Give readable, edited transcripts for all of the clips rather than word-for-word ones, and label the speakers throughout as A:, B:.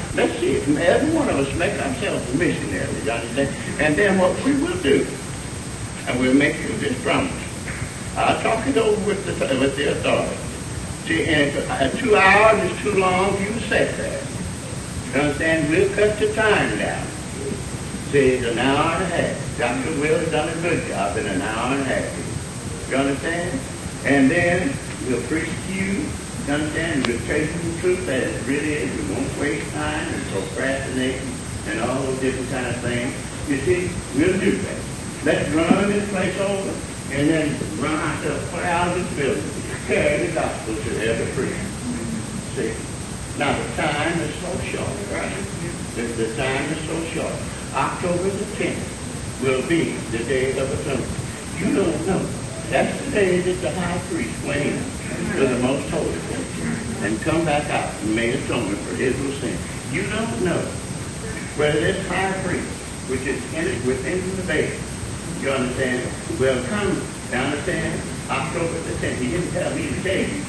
A: Let's see, every one of us make ourselves a missionary, you understand? And then what we will do, and we'll make you this promise. I'll talk it over with the authority. See, and 2 hours is too long for you to sit there. You understand? We'll cut the time down. See, it's an hour and a half. Dr. Will has done a good job in an hour and a half. You understand? And then we'll preach to you. You understand? We'll tell you the truth as it really is. We won't waste time and procrastinating and all those different kind of things. You see, we'll do that. Let's run this place over and then run ourselves out of this building. Carry the gospel to every preacher. See? Now the time is so short, right? The time is so short. October the 10th will be the day of atonement. You don't know. That's the day that the high priest went in to the most holy place and come back out and made atonement for Israel's sin. You don't know whether this high priest, which is within the veil, you understand, will come, you understand, October the 10th. He didn't tell me to tell you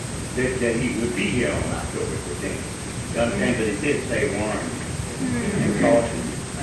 A: that he would be here on October the 10th. You understand, but he did say warn and caution.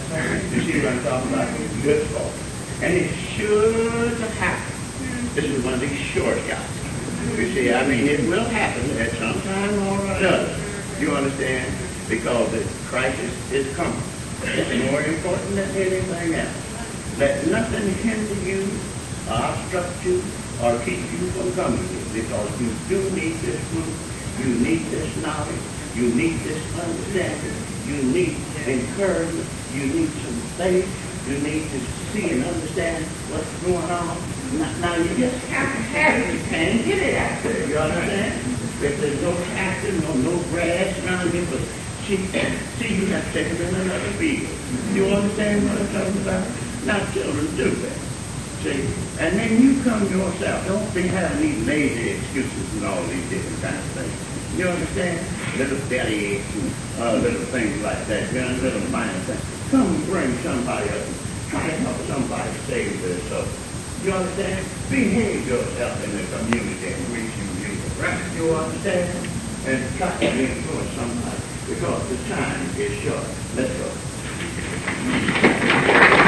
A: You see what I'm talking about? Good call. And it should happen. This is one of these shortcuts. You see, I mean, it will happen at some time or another. You understand? Because the crisis is coming. It's more important than anything else. Let nothing hinder you or obstruct you or keep you from coming here, because you do need this truth. You need this knowledge. You need this understanding. You need encouragement. You need some faith. You need to see and understand what's going on. Now you just have to have it. You can't get it out there. You understand? If there's no pasture, no grass around here, but see, you have to take it in another field. You understand what I'm talking about? Now children do that. See? And then you come yourself. Don't be having these lazy excuses and all these different kinds of things. You understand? Little belly aches and little things like that. You know, little minor things. Come bring somebody up and try to help somebody save this soul. You understand? Behave yourself in the community and reach you. Right? You understand? And try to influence somebody, because the time is short. Let's go.